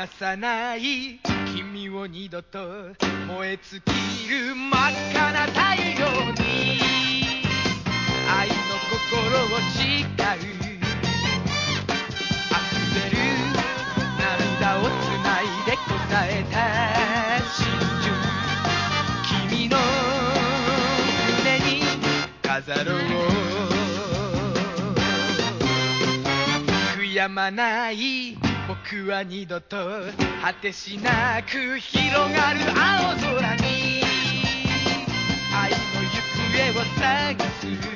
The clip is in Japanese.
逃さない君を二度と燃え尽きる真っ赤な太陽に愛の心を誓う溢れる涙をつないで答えた真珠君の胸に飾ろう悔やまない僕は二度と果てしなく広がる青空に愛の行方を探す